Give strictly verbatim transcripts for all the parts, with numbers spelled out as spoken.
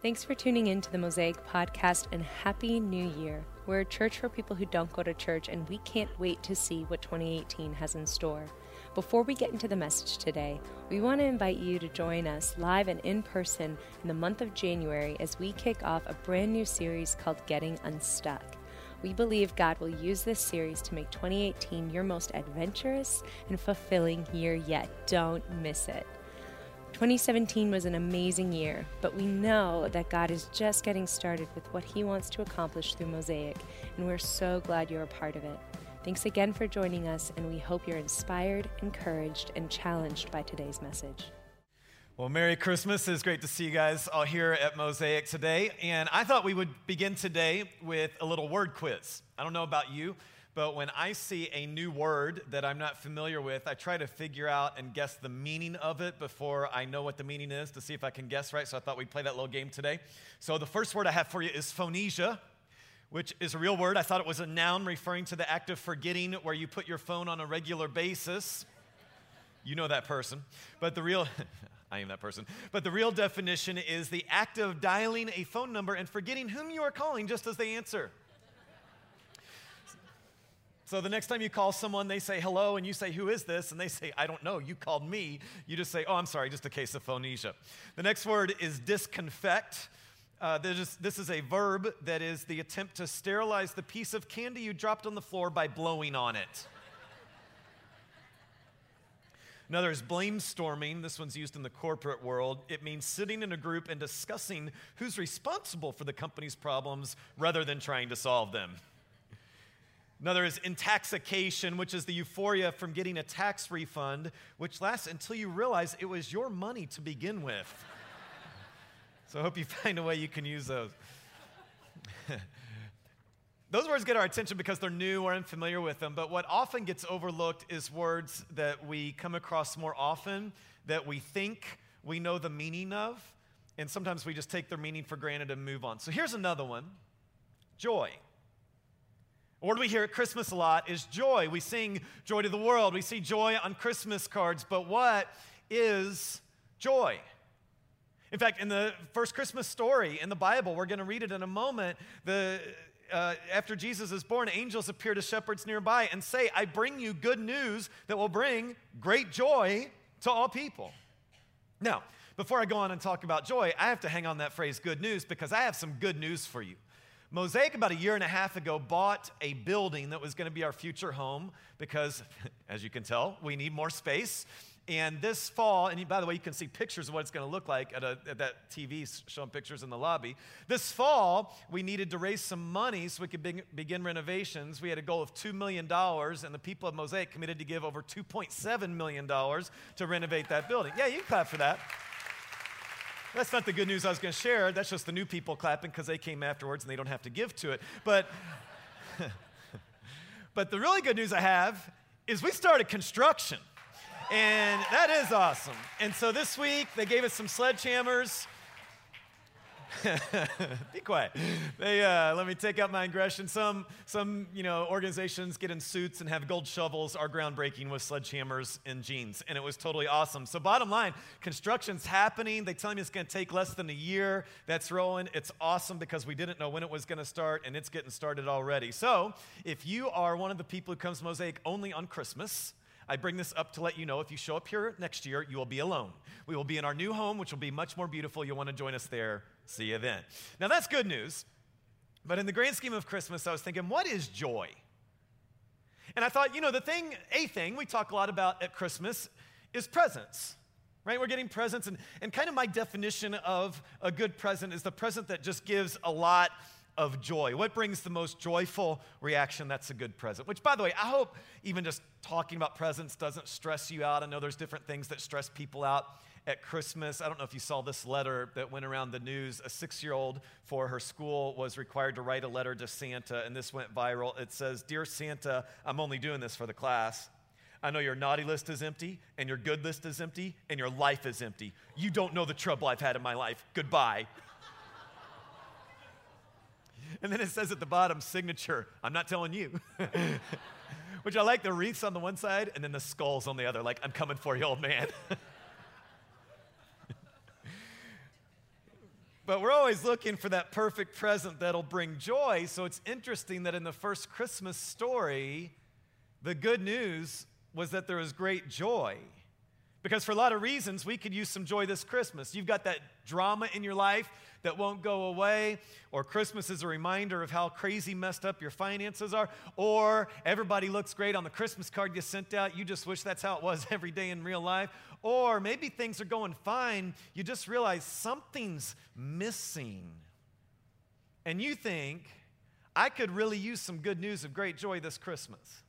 Thanks for tuning in to the Mosaic Podcast, and Happy New Year. We're a church for people who don't go to church, and we can't wait to see what twenty eighteen has in store. Before we get into the message today, we want to invite you to join us live and in person in the month of January as we kick off a brand new series called Getting Unstuck. We believe God will use this series to make twenty eighteen your most adventurous and fulfilling year yet. Don't miss it. twenty seventeen was an amazing year, but we know that God is just getting started with what He wants to accomplish through Mosaic, and we're so glad you're a part of it. Thanks again for joining us, and we hope you're inspired, encouraged, and challenged by today's message. Well, Merry Christmas. It's great to see you guys all here at Mosaic today, and I thought we would begin today with a little word quiz. I don't know about you, but when I see a new word that I'm not familiar with, I try to figure out and guess the meaning of it before I know what the meaning is to see if I can guess right. So I thought we'd play that little game today. So the first word I have for you is phonesia, which is a real word. I thought it was a noun referring to the act of forgetting where you put your phone on a regular basis. You know that person. But the real, I am that person. But the real definition is the act of dialing a phone number and forgetting whom you are calling just as they answer. So the next time you call someone, they say hello, and you say, who is this? And they say, I don't know, you called me. You just say, oh, I'm sorry, just a case of phonesia. The next word is disconfect. Uh, is, this is a verb that is the attempt to sterilize the piece of candy you dropped on the floor by blowing on it. Another is blamestorming. This one's used in the corporate world. It means sitting in a group and discussing who's responsible for the company's problems rather than trying to solve them. Another is intoxication, which is the euphoria from getting a tax refund, which lasts until you realize it was your money to begin with. So I hope you find a way you can use those. Those words get our attention because they're new, we're unfamiliar with them, but what often gets overlooked is words that we come across more often, that we think we know the meaning of, and sometimes we just take their meaning for granted and move on. So here's another one, joy. A word we hear at Christmas a lot is joy. We sing joy to the world. We see joy on Christmas cards. But what is joy? In fact, in the first Christmas story in the Bible, we're going to read it in a moment, the, uh, after Jesus is born, angels appear to shepherds nearby and say, I bring you good news that will bring great joy to all people. Now, before I go on and talk about joy, I have to hang on that phrase good news because I have some good news for you. Mosaic, about a year and a half ago, bought a building that was going to be our future home because, as you can tell, we need more space. And this fall, and by the way, you can see pictures of what it's going to look like at, a, at that T V showing pictures in the lobby. This fall, we needed to raise some money so we could be, begin renovations. We had a goal of two million dollars, and the people of Mosaic committed to give over two point seven million dollars to renovate that building. Yeah, you can clap for that. That's not the good news I was going to share. That's just the new people clapping because they came afterwards and they don't have to give to it. But, but the really good news I have is we started construction. And that is awesome. And so this week, they gave us some sledgehammers. Be quiet. They uh, let me take out my aggression. Some, some, you know, organizations get in suits and have gold shovels. Our groundbreaking was sledgehammers and jeans, and it was totally awesome. So bottom line, construction's happening. They tell me it's going to take less than a year. That's rolling. It's awesome because we didn't know when it was going to start, and it's getting started already. So if you are one of the people who comes to Mosaic only on Christmas, I bring this up to let you know if you show up here next year, you will be alone. We will be in our new home, which will be much more beautiful. You'll want to join us there. See you then. Now, that's good news. But in the grand scheme of Christmas, I was thinking, what is joy? And I thought, you know, the thing, a thing we talk a lot about at Christmas is presents, right? We're getting presents. And, and kind of my definition of a good present is the present that just gives a lot of joy. What brings the most joyful reaction? That's a good present. Which, by the way, I hope even just talking about presents doesn't stress you out. I know there's different things that stress people out at Christmas. I don't know if you saw this letter that went around the news. A six-year-old for her school was required to write a letter to Santa, and this went viral. It says, Dear Santa, I'm only doing this for the class. I know your naughty list is empty, and your good list is empty, and your life is empty. You don't know the trouble I've had in my life. Goodbye. And then it says at the bottom, signature, I'm not telling you. Which I like the wreaths on the one side and then the skulls on the other, like, I'm coming for you, old man. But we're always looking for that perfect present that'll bring joy. So it's interesting that in the first Christmas story, the good news was that there was great joy. Because for a lot of reasons, we could use some joy this Christmas. You've got that drama in your life that won't go away, or Christmas is a reminder of how crazy messed up your finances are, or everybody looks great on the Christmas card you sent out. You just wish that's how it was every day in real life. Or maybe things are going fine. You just realize something's missing. And you think, I could really use some good news of great joy this Christmas.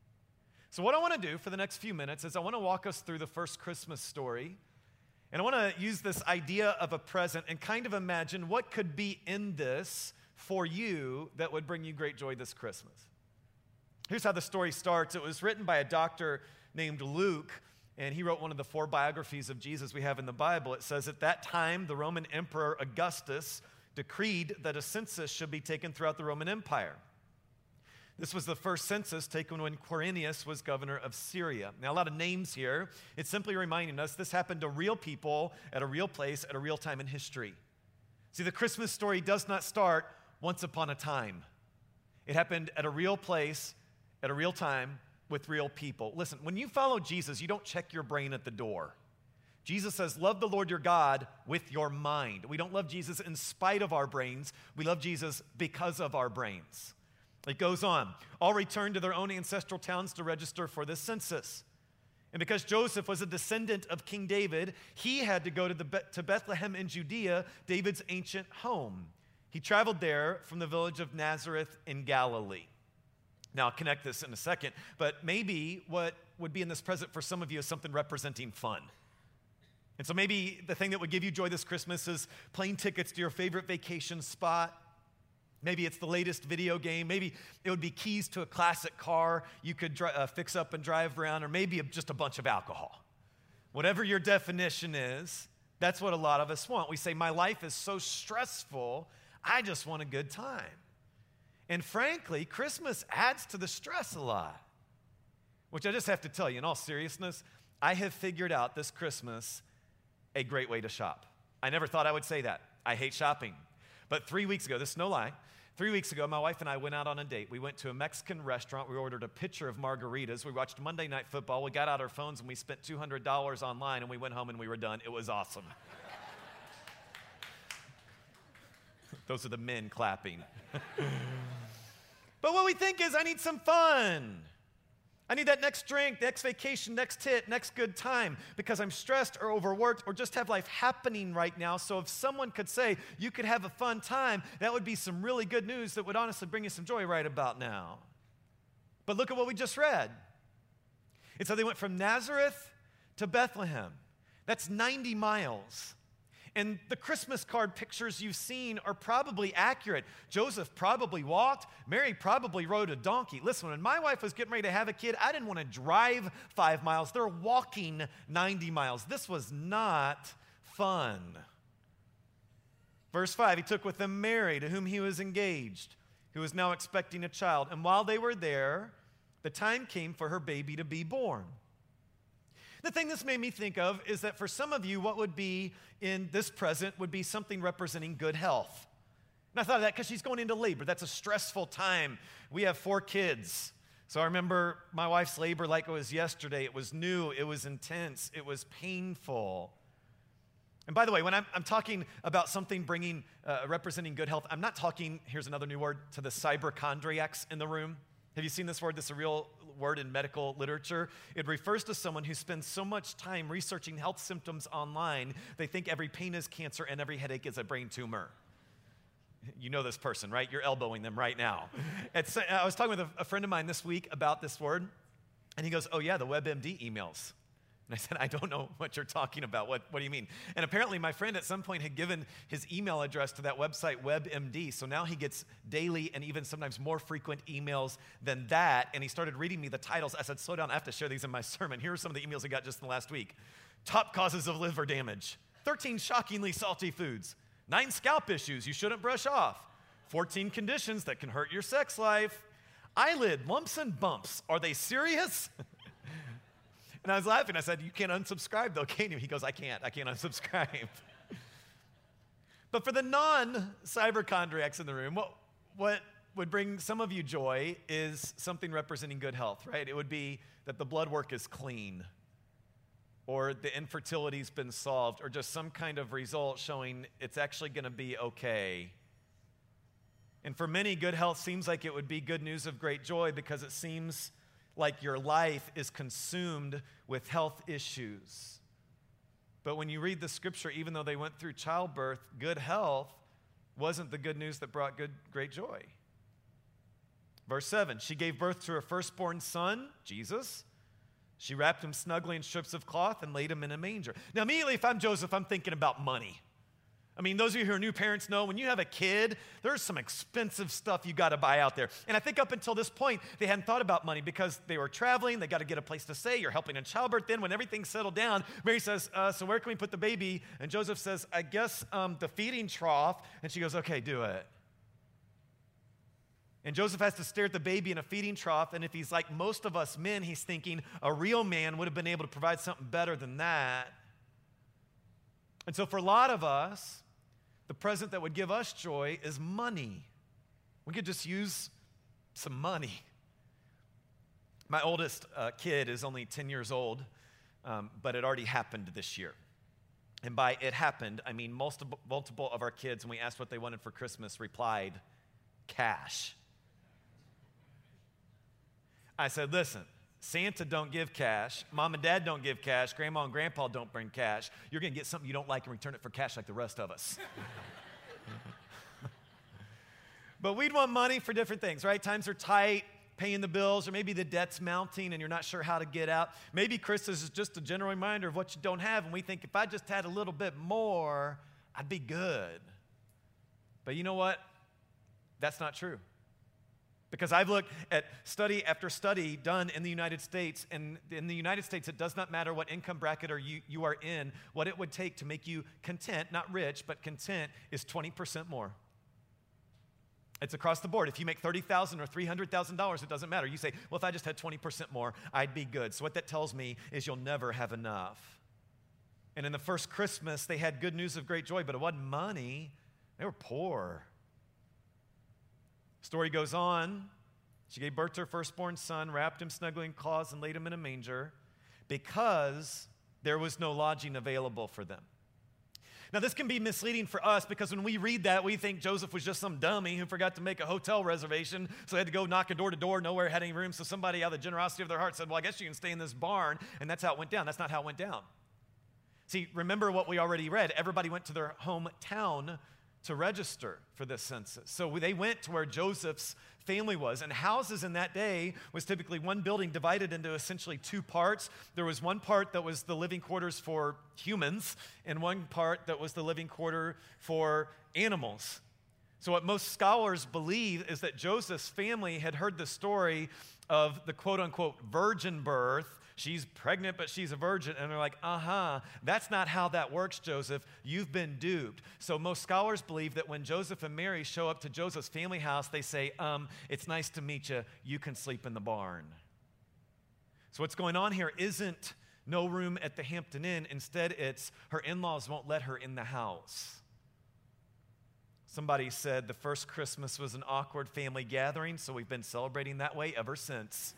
So what I want to do for the next few minutes is I want to walk us through the first Christmas story. And I want to use this idea of a present and kind of imagine what could be in this for you that would bring you great joy this Christmas. Here's how the story starts. It was written by a doctor named Luke, and he wrote one of the four biographies of Jesus we have in the Bible. It says, at that time, the Roman Emperor Augustus decreed that a census should be taken throughout the Roman Empire. This was the first census taken when Quirinius was governor of Syria. Now, a lot of names here. It's simply reminding us this happened to real people at a real place at a real time in history. See, the Christmas story does not start once upon a time. It happened at a real place, at a real time, with real people. Listen, when you follow Jesus, you don't check your brain at the door. Jesus says, love the Lord your God with your mind. We don't love Jesus in spite of our brains. We love Jesus because of our brains. It goes on. All returned to their own ancestral towns to register for this census. And because Joseph was a descendant of King David, he had to go to, the Be- to Bethlehem in Judea, David's ancient home. He traveled there from the village of Nazareth in Galilee. Now, I'll connect this in a second, but maybe what would be in this present for some of you is something representing fun. And so maybe the thing that would give you joy this Christmas is plane tickets to your favorite vacation spot. Maybe it's the latest video game. Maybe it would be keys to a classic car you could dri- uh, fix up and drive around, or maybe just a bunch of alcohol. Whatever your definition is, that's what a lot of us want. We say, my life is so stressful, I just want a good time. And frankly, Christmas adds to the stress a lot, which I just have to tell you, in all seriousness, I have figured out this Christmas a great way to shop. I never thought I would say that. I hate shopping. But three weeks ago, this is no lie, three weeks ago, my wife and I went out on a date. We went to a Mexican restaurant. We ordered a pitcher of margaritas. We watched Monday Night Football. We got out our phones, and we spent two hundred dollars online, and we went home, and we were done. It was awesome. Those are the men clapping. But what we think is, I need some fun. I need that next drink, next vacation, next hit, next good time, because I'm stressed or overworked or just have life happening right now. So if someone could say, you could have a fun time, that would be some really good news that would honestly bring you some joy right about now. But look at what we just read. It said they went from Nazareth to Bethlehem. That's ninety miles. And the Christmas card pictures you've seen are probably accurate. Joseph probably walked. Mary probably rode a donkey. Listen, when my wife was getting ready to have a kid, I didn't want to drive five miles. They're walking ninety miles. This was not fun. Verse five, he took with them Mary, to whom he was engaged, who was now expecting a child. And while they were there, the time came for her baby to be born. The thing this made me think of is that for some of you, what would be in this present would be something representing good health. And I thought of that because she's going into labor. That's a stressful time. We have four kids. So I remember my wife's labor like it was yesterday. It was new. It was intense. It was painful. And by the way, when I'm, I'm talking about something bringing, uh, representing good health, I'm not talking, here's another new word, to the cyberchondriacs in the room. Have you seen this word? This is a real word in medical literature. It refers to someone who spends so much time researching health symptoms online, they think every pain is cancer and every headache is a brain tumor. You know this person, right? You're elbowing them right now. It's, I was talking with a, a friend of mine this week about this word, and he goes, oh yeah, the WebMD emails. And I said, I don't know what you're talking about. What, what do you mean? And apparently my friend at some point had given his email address to that website, WebMD. So now he gets daily and even sometimes more frequent emails than that. And he started reading me the titles. I said, slow down, I have to share these in my sermon. Here are some of the emails I got just in the last week. Top causes of liver damage. thirteen shockingly salty foods. Nine scalp issues you shouldn't brush off. fourteen conditions that can hurt your sex life. Eyelid lumps and bumps. Are they serious? And I was laughing. I said, you can't unsubscribe though, can you? He goes, I can't. I can't unsubscribe. But for the non-cyberchondriacs in the room, what, what would bring some of you joy is something representing good health, right? It would be that the blood work is clean, or the infertility's been solved, or just some kind of result showing it's actually going to be okay. And for many, good health seems like it would be good news of great joy because it seems like your life is consumed with health issues. But when you read the scripture, even though they went through childbirth, good health wasn't the good news that brought good, great joy. Verse seven, she gave birth to her firstborn son, Jesus. She wrapped him snugly in strips of cloth and laid him in a manger. Now, immediately, if I'm Joseph, I'm thinking about money. I mean, those of you who are new parents know when you have a kid, there's some expensive stuff you got to buy out there. And I think up until this point, they hadn't thought about money because they were traveling. They got to get a place to stay. You're helping in childbirth. Then when everything's settled down, Mary says, uh, so where can we put the baby? And Joseph says, I guess um, the feeding trough. And she goes, okay, do it. And Joseph has to stare at the baby in a feeding trough. And if he's like most of us men, he's thinking a real man would have been able to provide something better than that. And so for a lot of us, the present that would give us joy is money. We could just use some money. My oldest uh, kid is only ten years old, um, but it already happened this year. And by it happened, I mean multiple, multiple of our kids, when we asked what they wanted for Christmas, replied, cash. I said, listen, Santa don't give cash. Mom and dad don't give cash. Grandma and grandpa don't bring cash. You're going to get something you don't like and return it for cash like the rest of us. But we'd want money for different things, right? Times are tight, paying the bills, or maybe the debt's mounting and you're not sure how to get out. Maybe Christmas is just a general reminder of what you don't have, and we think if I just had a little bit more, I'd be good. But you know what? That's not true. Because I've looked at study after study done in the United States, and in the United States, it does not matter what income bracket or you, you are in, what it would take to make you content, not rich, but content, is twenty percent more. It's across the board. If you make thirty thousand dollars or three hundred thousand dollars, it doesn't matter. You say, well, if I just had twenty percent more, I'd be good. So what that tells me is you'll never have enough. And in the first Christmas, they had good news of great joy, but it wasn't money. They were poor. Story goes on. She gave birth to her firstborn son, wrapped him snugly in cloths, and laid him in a manger because there was no lodging available for them. Now, this can be misleading for us because when we read that, we think Joseph was just some dummy who forgot to make a hotel reservation, so they had to go knocking door to door, nowhere had any room, so somebody out of the generosity of their heart said, well, I guess you can stay in this barn, and that's how it went down. That's not how it went down. See, remember what we already read. Everybody went to their hometown to register for this census. So they went to where Joseph's family was. And houses in that day was typically one building divided into essentially two parts. There was one part that was the living quarters for humans, and one part that was the living quarter for animals. So what most scholars believe is that Joseph's family had heard the story of the quote-unquote virgin birth. She's pregnant, but she's a virgin. And they're like, uh-huh, that's not how that works, Joseph. You've been duped. So most scholars believe that when Joseph and Mary show up to Joseph's family house, they say, um, it's nice to meet you. You can sleep in the barn. So what's going on here isn't no room at the Hampton Inn. Instead, it's her in-laws won't let her in the house. Somebody said the first Christmas was an awkward family gathering, so we've been celebrating that way ever since.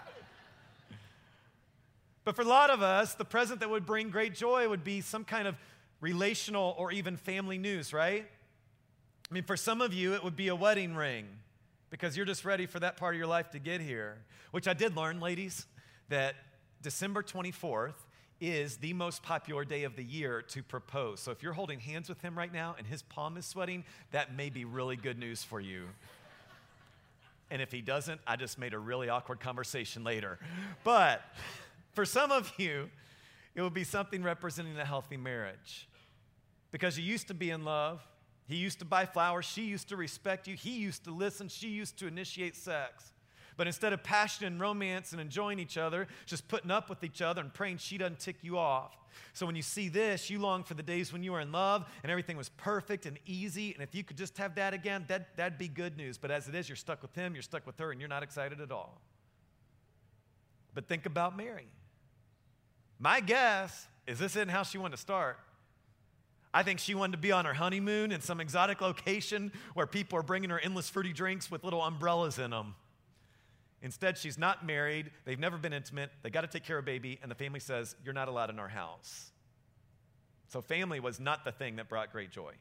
But for a lot of us, the present that would bring great joy would be some kind of relational or even family news, right? I mean, for some of you, it would be a wedding ring because you're just ready for that part of your life to get here, which I did learn, ladies, that December twenty-fourth is the most popular day of the year to propose. So if you're holding hands with him right now and his palm is sweating, that may be really good news for you. And if he doesn't, I just made a really awkward conversation later. But for some of you, it will be something representing a healthy marriage. Because you used to be in love. He used to buy flowers. She used to respect you. He used to listen. She used to initiate sex. But instead of passion and romance and enjoying each other, just putting up with each other and praying she doesn't tick you off. So when you see this, you long for the days when you were in love and everything was perfect and easy. And if you could just have that again, that, that'd be good news. But as it is, you're stuck with him, you're stuck with her, and you're not excited at all. But think about Mary. My guess is this isn't how she wanted to start. I think she wanted to be on her honeymoon in some exotic location where people are bringing her endless fruity drinks with little umbrellas in them. Instead, she's not married. They've never been intimate. They got to take care of a baby, and the family says, you're not allowed in our house. So family was not the thing that brought great joy.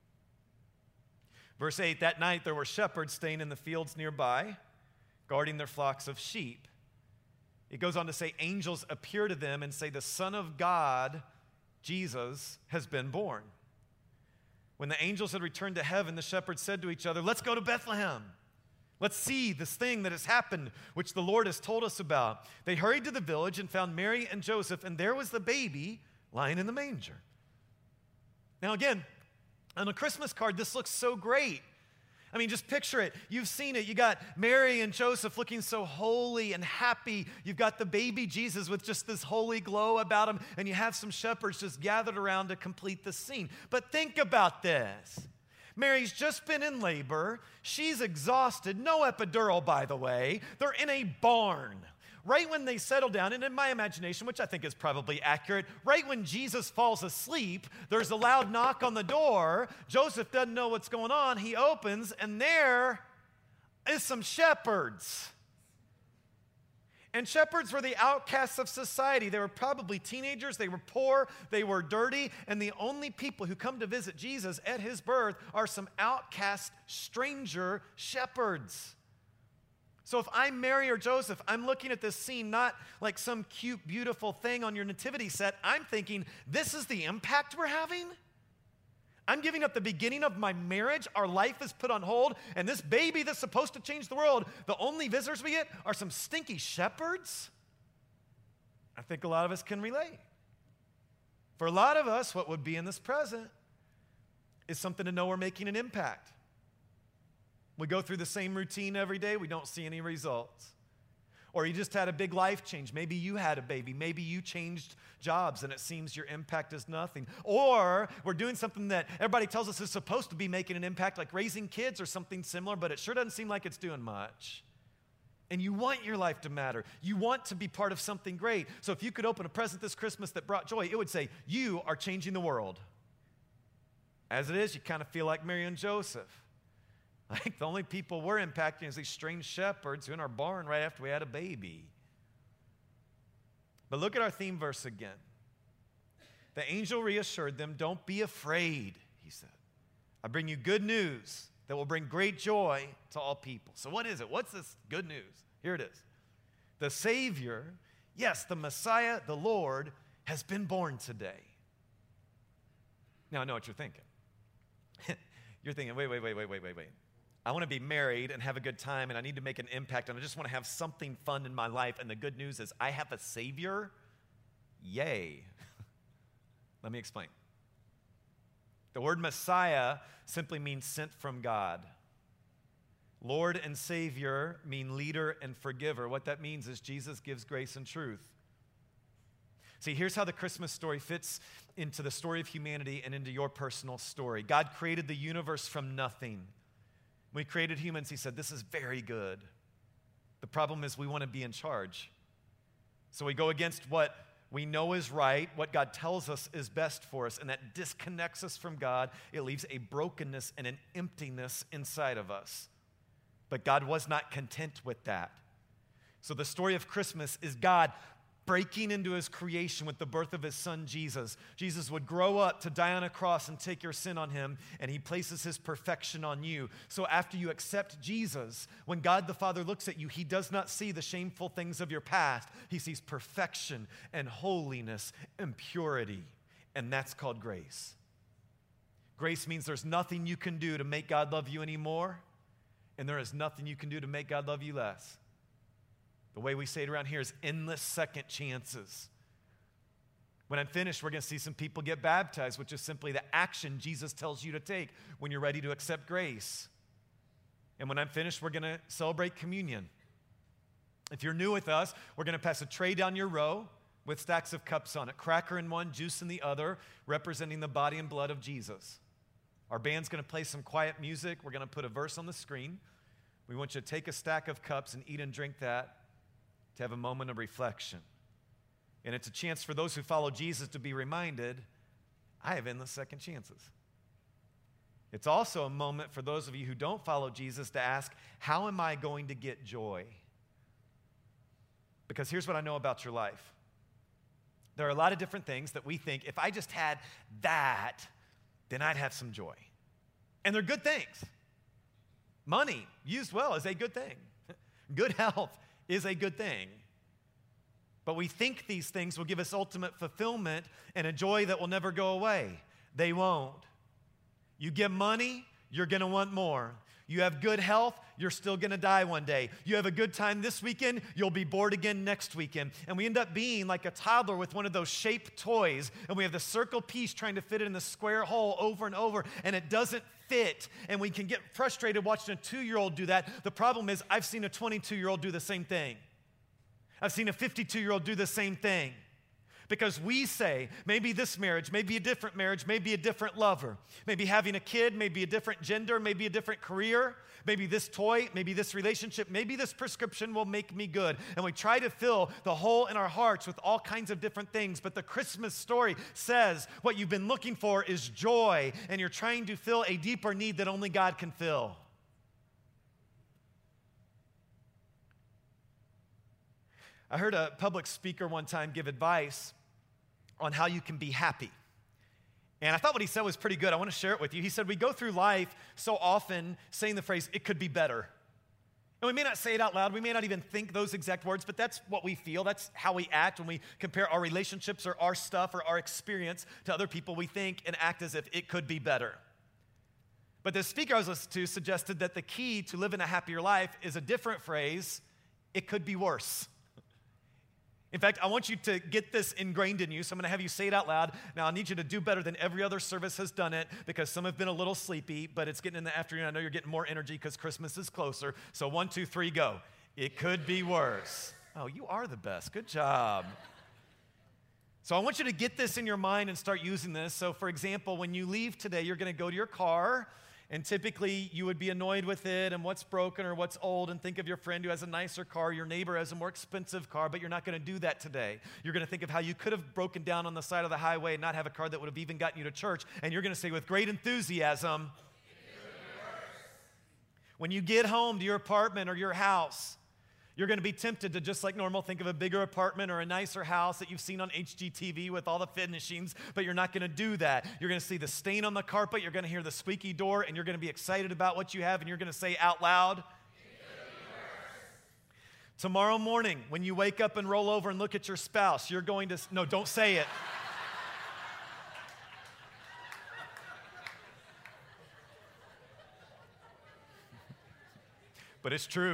Verse eight, that night there were shepherds staying in the fields nearby, guarding their flocks of sheep. It goes on to say, angels appear to them and say, the Son of God, Jesus, has been born. When the angels had returned to heaven, the shepherds said to each other, let's go to Bethlehem. Let's see this thing that has happened, which the Lord has told us about. They hurried to the village and found Mary and Joseph, and there was the baby lying in the manger. Now again, on a Christmas card, this looks so great. I mean, just picture it. You've seen it. You got Mary and Joseph looking so holy and happy. You've got the baby Jesus with just this holy glow about him, and you have some shepherds just gathered around to complete the scene. But think about this. Mary's just been in labor. She's exhausted. No epidural, by the way. They're in a barn. Right when they settle down, and in my imagination, which I think is probably accurate, right when Jesus falls asleep, there's a loud knock on the door. Joseph doesn't know what's going on. He opens, and there is some shepherds. And shepherds were the outcasts of society. They were probably teenagers. They were poor. They were dirty. And the only people who come to visit Jesus at his birth are some outcast, stranger shepherds. So if I'm Mary or Joseph, I'm looking at this scene not like some cute, beautiful thing on your nativity set. I'm thinking, this is the impact we're having? I'm giving up the beginning of my marriage. Our life is put on hold. And this baby that's supposed to change the world, the only visitors we get are some stinky shepherds? I think a lot of us can relate. For a lot of us, what would be in this present is something to know we're making an impact. We go through the same routine every day. We don't see any results. Or you just had a big life change. Maybe you had a baby. Maybe you changed jobs and it seems your impact is nothing. Or we're doing something that everybody tells us is supposed to be making an impact, like raising kids or something similar, but it sure doesn't seem like it's doing much. And you want your life to matter. You want to be part of something great. So if you could open a present this Christmas that brought joy, it would say, you are changing the world. As it is, you kind of feel like Mary and Joseph. Like the only people we're impacting is these strange shepherds who are in our barn right after we had a baby. But look at our theme verse again. The angel reassured them, don't be afraid, he said. I bring you good news that will bring great joy to all people. So what is it? What's this good news? Here it is. The Savior, yes, the Messiah, the Lord, has been born today. Now I know what you're thinking. You're thinking, wait, wait, wait, wait, wait, wait, wait. I want to be married and have a good time, and I need to make an impact, and I just want to have something fun in my life, and the good news is I have a Savior? Yay. Let me explain. The word Messiah simply means sent from God. Lord and Savior mean leader and forgiver. What that means is Jesus gives grace and truth. See, here's how the Christmas story fits into the story of humanity and into your personal story. God created the universe from nothing. When he created humans, he said, this is very good. The problem is we want to be in charge. So we go against what we know is right, what God tells us is best for us, and that disconnects us from God. It leaves a brokenness and an emptiness inside of us. But God was not content with that. So the story of Christmas is God breaking into his creation with the birth of his son, Jesus. Jesus would grow up to die on a cross and take your sin on him, and he places his perfection on you. So after you accept Jesus, when God the Father looks at you, he does not see the shameful things of your past. He sees perfection and holiness and purity, and that's called grace. Grace means there's nothing you can do to make God love you anymore, and there is nothing you can do to make God love you less. The way we say it around here is endless second chances. When I'm finished, we're going to see some people get baptized, which is simply the action Jesus tells you to take when you're ready to accept grace. And when I'm finished, we're going to celebrate communion. If you're new with us, we're going to pass a tray down your row with stacks of cups on it, cracker in one, juice in the other, representing the body and blood of Jesus. Our band's going to play some quiet music. We're going to put a verse on the screen. We want you to take a stack of cups and eat and drink that, to have a moment of reflection. And it's a chance for those who follow Jesus to be reminded I have endless second chances. It's also a moment for those of you who don't follow Jesus to ask, how am I going to get joy? Because here's what I know about your life. There are a lot of different things that we think, if I just had that, then I'd have some joy. And they're good things. Money, used well, is a good thing. Good health is a good thing. But we think these things will give us ultimate fulfillment and a joy that will never go away. They won't. You get money, you're going to want more. You have good health, you're still going to die one day. You have a good time this weekend, you'll be bored again next weekend. And we end up being like a toddler with one of those shaped toys, and we have the circle piece trying to fit it in the square hole over and over, and it doesn't fit. And we can get frustrated watching a two-year-old do that. The problem is I've seen a twenty-two-year-old do the same thing. I've seen a fifty-two-year-old do the same thing. Because we say, maybe this marriage, maybe a different marriage, maybe a different lover, maybe having a kid, maybe a different gender, maybe a different career, maybe this toy, maybe this relationship, maybe this prescription will make me good. And we try to fill the hole in our hearts with all kinds of different things. But the Christmas story says what you've been looking for is joy, and you're trying to fill a deeper need that only God can fill. I heard a public speaker one time give advice on how you can be happy. And I thought what he said was pretty good. I want to share it with you. He said, we go through life so often saying the phrase, it could be better. And we may not say it out loud. We may not even think those exact words, but that's what we feel. That's how we act when we compare our relationships or our stuff or our experience to other people. We think and act as if it could be better. But the speaker I was listening to suggested that the key to living a happier life is a different phrase, it could be worse. In fact, I want you to get this ingrained in you, so I'm going to have you say it out loud. Now, I need you to do better than every other service has done it, because some have been a little sleepy, but it's getting in the afternoon. I know you're getting more energy because Christmas is closer. So one, two, three, go. It could be worse. Oh, you are the best. Good job. So I want you to get this in your mind and start using this. So, for example, when you leave today, you're going to go to your car, and typically you would be annoyed with it and what's broken or what's old, and think of your friend who has a nicer car, your neighbor has a more expensive car, but you're not going to do that today. You're going to think of how you could have broken down on the side of the highway and not have a car that would have even gotten you to church, and you're going to say with great enthusiasm, when you get home to your apartment or your house, you're going to be tempted to, just like normal, think of a bigger apartment or a nicer house that you've seen on H G T V with all the finishings, but you're not going to do that. You're going to see the stain on the carpet, you're going to hear the squeaky door, and you're going to be excited about what you have, and you're going to say out loud, tomorrow morning, when you wake up and roll over and look at your spouse, you're going to, no, don't say it. But it's true.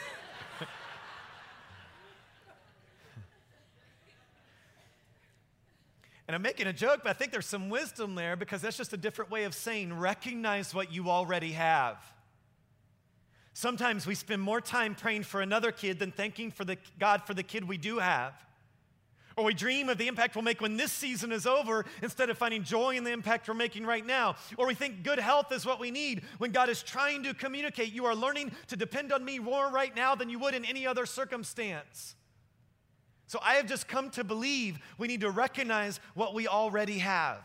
And I'm making a joke, but I think there's some wisdom there, because that's just a different way of saying recognize what you already have. Sometimes we spend more time praying for another kid than thanking for the, God for the kid we do have. Or we dream of the impact we'll make when this season is over instead of finding joy in the impact we're making right now. Or we think good health is what we need when God is trying to communicate, you are learning to depend on me more right now than you would in any other circumstance. So I have just come to believe we need to recognize what we already have.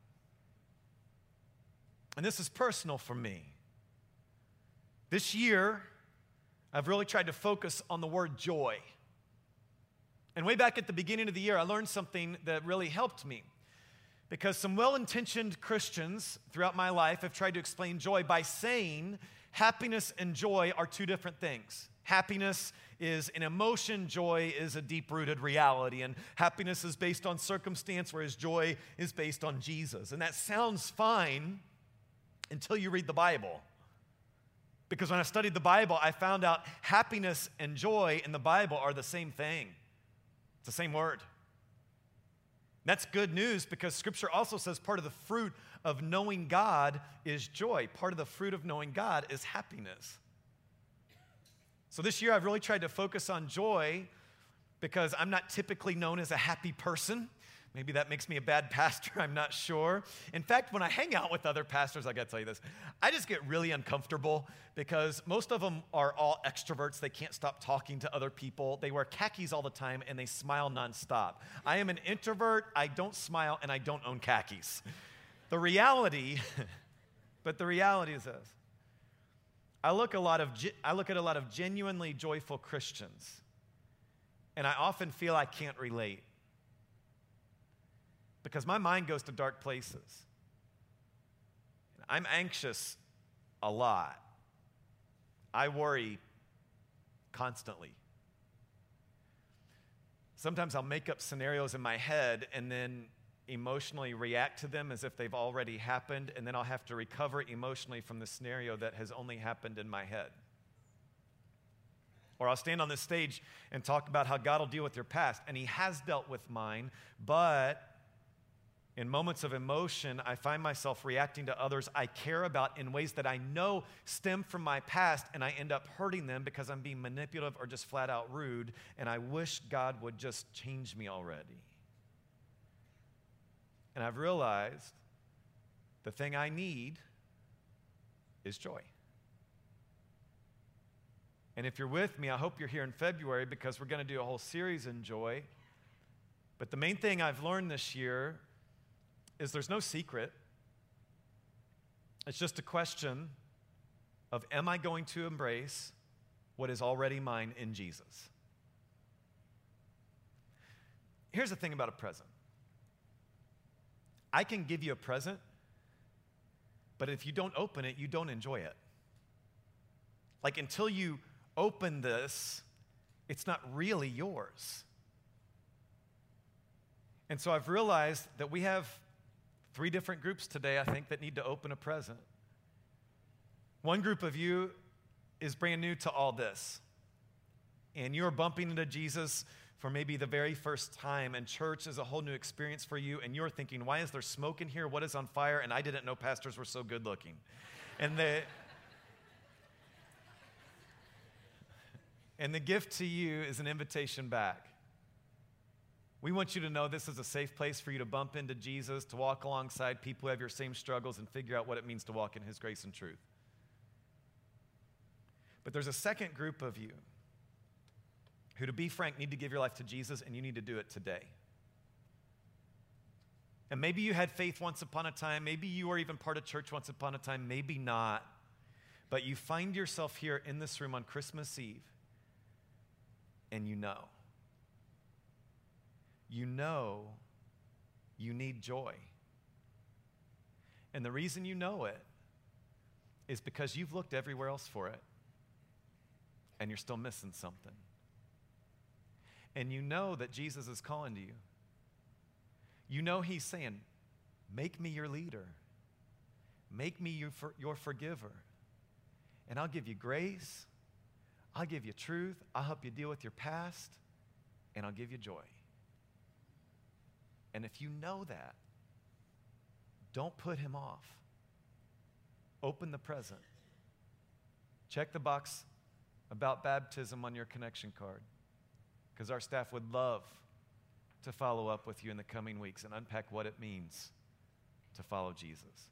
And this is personal for me. This year, I've really tried to focus on the word joy. And way back at the beginning of the year, I learned something that really helped me. Because some well-intentioned Christians throughout my life have tried to explain joy by saying happiness and joy are two different things. Happiness is an emotion, joy is a deep-rooted reality, and happiness is based on circumstance, whereas joy is based on Jesus. And that sounds fine until you read the Bible. Because when I studied the Bible, I found out happiness and joy in the Bible are the same thing. It's the same word. That's good news, because Scripture also says part of the fruit of knowing God is joy. Part of the fruit of knowing God is happiness. So this year I've really tried to focus on joy, because I'm not typically known as a happy person. Maybe that makes me a bad pastor, I'm not sure. In fact, when I hang out with other pastors, I gotta tell you this, I just get really uncomfortable because most of them are all extroverts. They can't stop talking to other people. They wear khakis all the time and they smile nonstop. I am an introvert, I don't smile, and I don't own khakis. The reality, but the reality is this. I look, a lot of, I look at a lot of genuinely joyful Christians, and I often feel I can't relate. Because my mind goes to dark places. I'm anxious a lot. I worry constantly. Sometimes I'll make up scenarios in my head and then emotionally react to them as if they've already happened, and then I'll have to recover emotionally from the scenario that has only happened in my head. Or I'll stand on this stage and talk about how God will deal with your past, and He has dealt with mine, but in moments of emotion, I find myself reacting to others I care about in ways that I know stem from my past, and I end up hurting them because I'm being manipulative or just flat out rude, and I wish God would just change me already. And I've realized the thing I need is joy. And if you're with me, I hope you're here in February because we're going to do a whole series in joy. But the main thing I've learned this year is there's no secret. It's just a question of, am I going to embrace what is already mine in Jesus? Here's the thing about a present. I can give you a present, but if you don't open it, you don't enjoy it. Like until you open this, it's not really yours. And so I've realized that we have three different groups today, I think, that need to open a present. One group of you is brand new to all this, and you're bumping into Jesus for maybe the very first time, and church is a whole new experience for you, and you're thinking, why is there smoke in here? What is on fire? And I didn't know pastors were so good looking. And the, and the gift to you is an invitation back. We want you to know this is a safe place for you to bump into Jesus, to walk alongside people who have your same struggles and figure out what it means to walk in His grace and truth. But there's a second group of you who, to be frank, need to give your life to Jesus, and you need to do it today. And maybe you had faith once upon a time. Maybe you were even part of church once upon a time. Maybe not. But you find yourself here in this room on Christmas Eve, and you know. You know you need joy. And the reason you know it is because you've looked everywhere else for it, and you're still missing something. And you know that Jesus is calling to you. You know He's saying, make me your leader. Make me your, for, your forgiver. And I'll give you grace. I'll give you truth. I'll help you deal with your past. And I'll give you joy. And if you know that, don't put Him off. Open the present. Check the box about baptism on your connection card, because our staff would love to follow up with you in the coming weeks and unpack what it means to follow Jesus.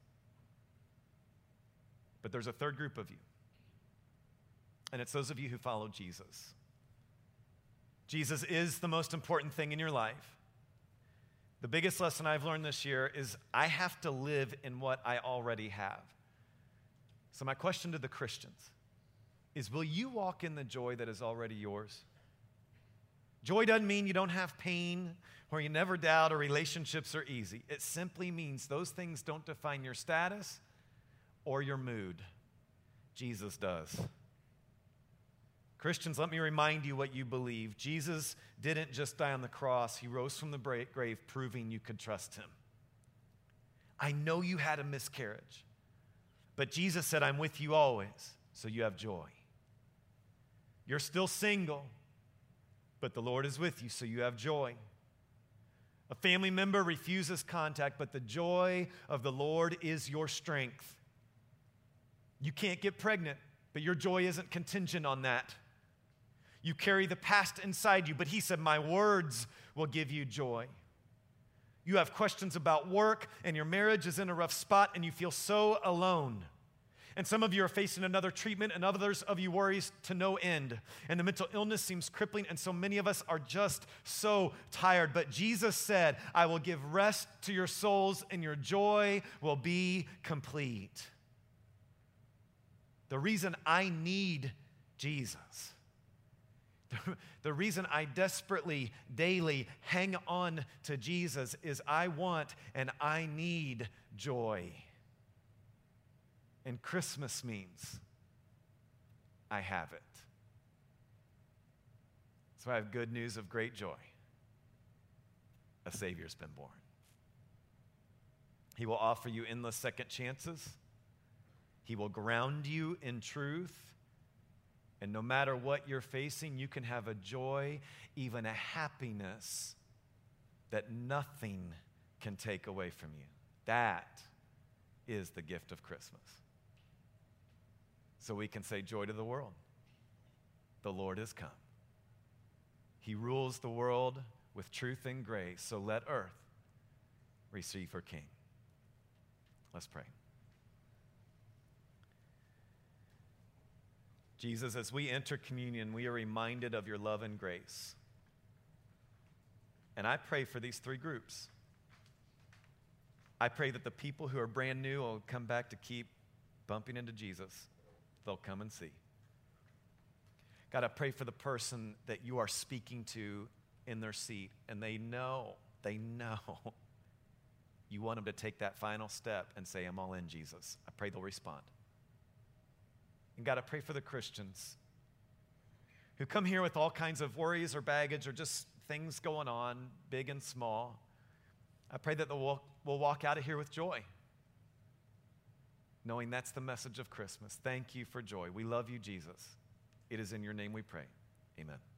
But there's a third group of you, and it's those of you who follow Jesus. Jesus is the most important thing in your life. The biggest lesson I've learned this year is I have to live in what I already have. So my question to the Christians is, will you walk in the joy that is already yours? Joy doesn't mean you don't have pain or you never doubt or relationships are easy. It simply means those things don't define your status or your mood. Jesus does. Christians, let me remind you what you believe. Jesus didn't just die on the cross. He rose from the grave, proving you could trust Him. I know you had a miscarriage, but Jesus said, I'm with you always, so you have joy. You're still single, but the Lord is with you, so you have joy. A family member refuses contact, but the joy of the Lord is your strength. You can't get pregnant, but your joy isn't contingent on that. You carry the past inside you, but He said, my words will give you joy. You have questions about work, and your marriage is in a rough spot, and you feel so alone. And some of you are facing another treatment, and others of you worries to no end. And the mental illness seems crippling, and so many of us are just so tired. But Jesus said, I will give rest to your souls, and your joy will be complete. The reason I need Jesus, the, the reason I desperately, daily hang on to Jesus is I want and I need joy. And Christmas means I have it. So I have good news of great joy. A Savior's been born. He will offer you endless second chances. He will ground you in truth. And no matter what you're facing, you can have a joy, even a happiness that nothing can take away from you. That is the gift of Christmas. So we can say joy to the world. The Lord has come. He rules the world with truth and grace. So let earth receive her King. Let's pray. Jesus, as we enter communion, we are reminded of your love and grace. And I pray for these three groups. I pray that the people who are brand new will come back to keep bumping into Jesus. They'll come and see. God, I pray for the person that you are speaking to in their seat, and they know, they know you want them to take that final step and say, I'm all in, Jesus. I pray they'll respond. And God, I pray for the Christians who come here with all kinds of worries or baggage or just things going on, big and small. I pray that we'll, we'll walk out of here with joy, knowing that's the message of Christmas. Thank you for joy. We love you, Jesus. It is in your name we pray. Amen.